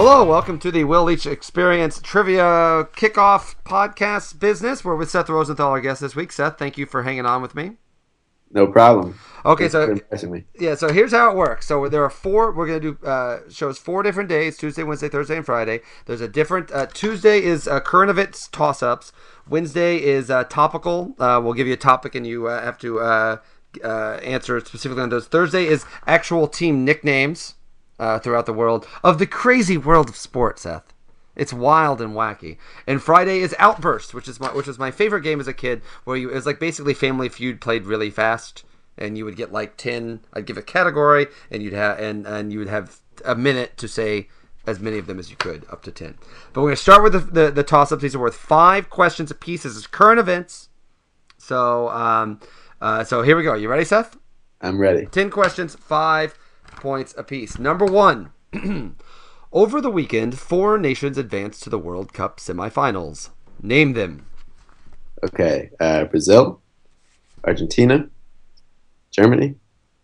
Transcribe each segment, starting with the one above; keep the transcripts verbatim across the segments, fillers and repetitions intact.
Hello, welcome to the Will Leach Experience Trivia Kickoff Podcast Business. We're with Seth Rosenthal, our guest this week. Seth, thank you for hanging on with me. No problem. Okay, Thanks so yeah, so here's how it works. So there are four. We're gonna do uh, shows four different days: Tuesday, Wednesday, Thursday, and Friday. There's a different. Uh, Tuesday is uh, current events toss-ups. Wednesday is uh, topical. Uh, we'll give you a topic, and you uh, have to uh, uh, answer specifically on those. Thursday is actual team nicknames uh, throughout the world of the crazy world of sport, Seth. It's wild and wacky. And Friday is Outburst, which is my which was my favorite game as a kid, where you it was like basically Family Feud played really fast, and you would get like ten. I'd give a category, and you'd have and, and you would have a minute to say as many of them as you could, up to ten. But we're gonna start with the the, the toss ups. These are worth five questions apiece. This is current events. So um uh so here we go. You ready, Seth? I'm ready. Ten questions, five points apiece. Number one. Over the weekend, four nations advanced to the World Cup semifinals. Name them. Okay. Uh, Brazil, Argentina, Germany,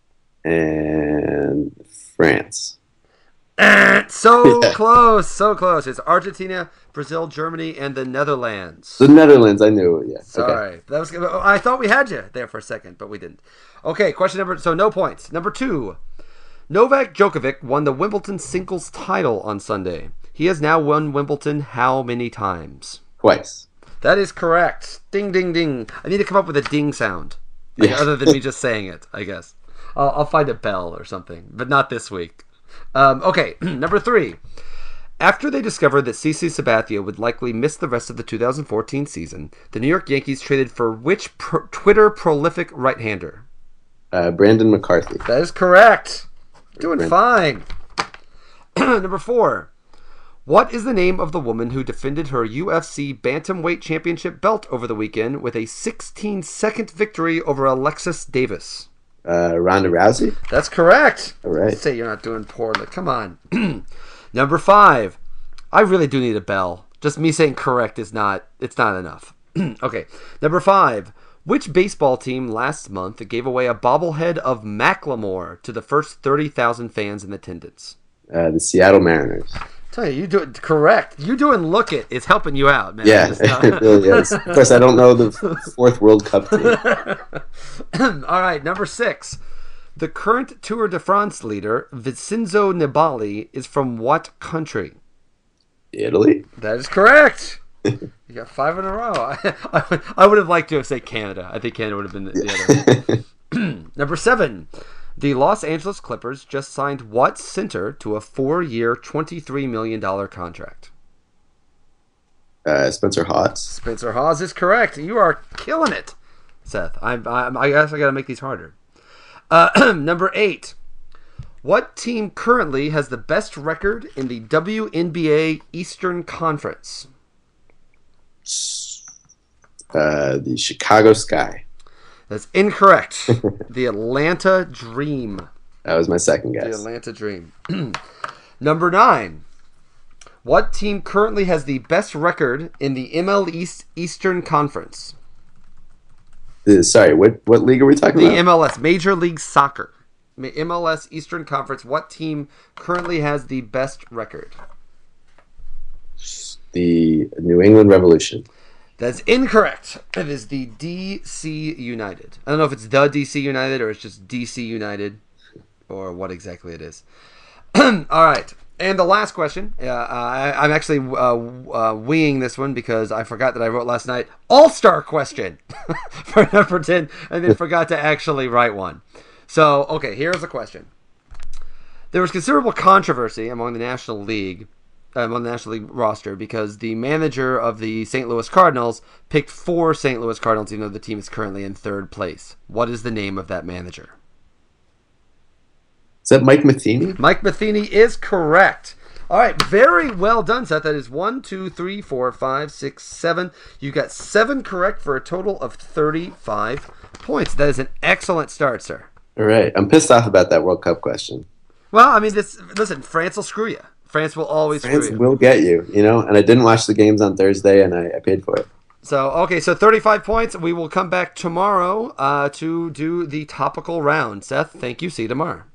and France. Uh, so Yeah. close, so close. It's Argentina, Brazil, Germany, and the Netherlands. The Netherlands, I knew. Yeah. Sorry. Okay. That was. I thought we had you there for a second, but we didn't. Okay, question number... So no points. Number two. Novak Djokovic won the Wimbledon singles title on Sunday. He has now won Wimbledon how many times? Twice. That is correct. Ding, ding, ding. I need to come up with a ding sound. Like, Yeah. other than me just saying it, I guess. I'll, I'll find a bell or something, but not this week. Um, okay, number three. After they discovered that CeCe Sabathia would likely miss the rest of the two thousand fourteen season, the New York Yankees traded for which pro- Twitter prolific right-hander? Uh, Brandon McCarthy. That is correct. Doing Brandon. fine. Number four. What is the name of the woman who defended her U F C Bantamweight Championship belt over the weekend with a sixteen-second victory over Alexis Davis? Uh, Ronda Rousey. That's correct. All right. Say you're not doing poorly. Come on. Number five. I really do need a bell. Just me saying correct is not, it's not enough. Okay. Number five. Which baseball team last month gave away a bobblehead of Macklemore to the first thirty thousand fans in attendance? Uh, the Seattle Mariners. Tell you, you do it correct. You doing Look It is helping you out, man. Yeah, It's not- it really is. Of course, I don't know the fourth World Cup team. All right, number six. The current Tour de France leader, Vincenzo Nibali, is from what country? Italy. That is correct. You got five in a row. I, I, would- I would have liked to have said Canada. I think Canada would have been the, the other. Number seven. The Los Angeles Clippers just signed what center to a four-year, twenty-three million dollars contract? Uh, Spencer Hawes. Spencer Hawes is correct. You are killing it, Seth. I, I, I guess I got to make these harder. Uh, number eight. What team currently has the best record in the W N B A Eastern Conference? Uh, the Chicago Sky. That's incorrect. The Atlanta Dream. That was my second The guess. Atlanta Dream. Number nine. What team currently has the best record in the M L East Eastern Conference? Uh, sorry, what what league are we talking The about? M L S, Major League Soccer. Ma- M L S Eastern Conference. What team currently has the best record? The New England Revolution. That's incorrect. It is the D C United. I don't know if it's the D C United or it's just D C United or what exactly it is. All right. And the last question. Uh, I, I'm actually uh, uh, winging this one because I forgot that I wrote last night All-Star question for number ten and then forgot to actually write one. So, okay, here's the question. There was considerable controversy among the National League Um, on the National League roster because the manager of the Saint Louis Cardinals picked four Saint Louis Cardinals, even though the team is currently in third place. What is the name of that manager? Is that Mike Matheny? Mike Matheny is correct. All right, very well done, Seth. That is one, two, three, four, five, six, seven. You got seven correct for a total of thirty-five points. That is an excellent start, sir. All right. I'm pissed off about that World Cup question. Well, I mean, this. Listen, France will screw you. France will always France screw you. will get you, you know, and I didn't watch the games on Thursday, and I, I paid for it. So, okay, so thirty-five points. We will come back tomorrow uh, to do the topical round. Seth, thank you. See you tomorrow.